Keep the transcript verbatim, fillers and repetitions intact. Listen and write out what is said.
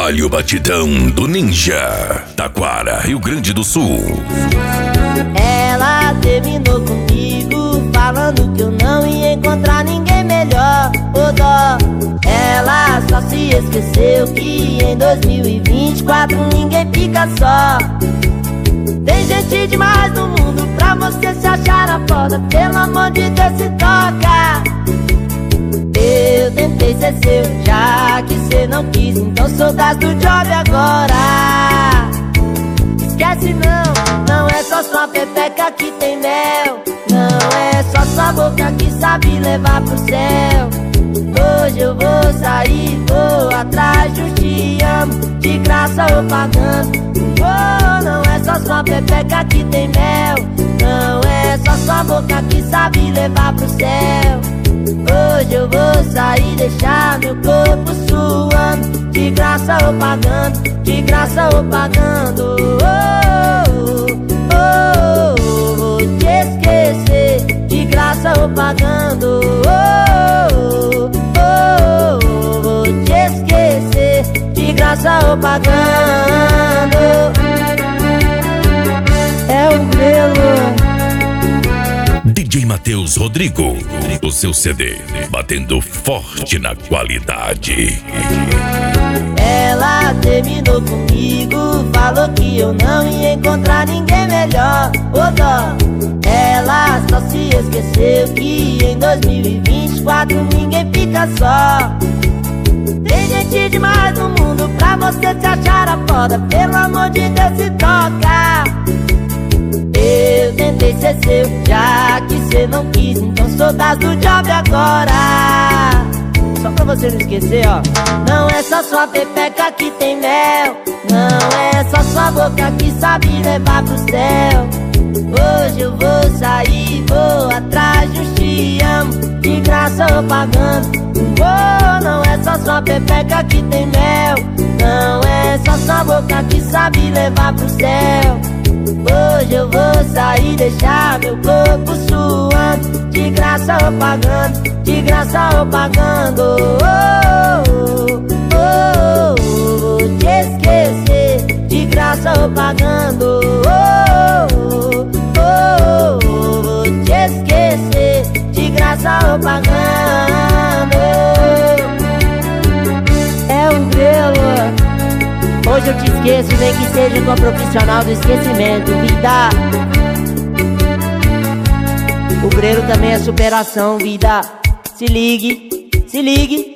Olha o batidão do Ninja, Taquara, Rio Grande do Sul. Ela terminou comigo, falando que eu não ia encontrar ninguém melhor. Ô dó, ela só se esqueceu que em dois mil e vinte e quatro ninguém fica só. Tem gente demais no mundo pra você se achar a foda. Pelo amor de Deus, se toca. Eu tentei ser seu, já que cê não quis, então sou das do job agora. Esquece não, não é só sua pepeca que tem mel. Não é só sua boca que sabe levar pro céu. Hoje eu vou sair, vou atrás de um te amo, de graça ou pagando. Oh, não é só sua pepeca que tem mel. Não é só sua boca que sabe levar pro céu. Hoje eu vou sair, deixar meu corpo suando, de graça ou pagando, de graça ou pagando. Oh, oh, oh, vou te esquecer, de graça ou pagando. Oh, oh, oh, vou te esquecer, de graça ou pagando. É o Grelo. D J Matheus Rodrigo, o seu C D, batendo forte na qualidade. Ela terminou comigo, falou que eu não ia encontrar ninguém melhor. Ô dó, ela só se esqueceu que em dois mil e vinte e quatro ninguém fica só. Tem gente demais no mundo pra você se achar a foda. Pelo amor de Deus, se toca. Eu tentei ser seu, já que cê não quis, então sou das do job agora. Só pra você não esquecer, ó. Não é só sua pepeca que tem mel. Não é só sua boca que sabe levar pro céu. Hoje eu vou sair, vou atrás de um te amo, de graça ou pagando. Oh, não é só sua pepeca que tem mel. Não é só sua boca que sabe levar pro céu. Hoje eu vou sair, deixar meu corpo suando, de graça ou pagando, de graça ou pagando. Oh, oh, oh, oh, vou te esquecer, de graça ou pagando. Oh, oh, oh, oh, vou te esquecer, de graça ou pagando. É um Grelo. Hoje eu te esqueço, nem que seja com a profissional do esquecimento, vida. O Grelo também é superação, vida. Se ligue, se ligue.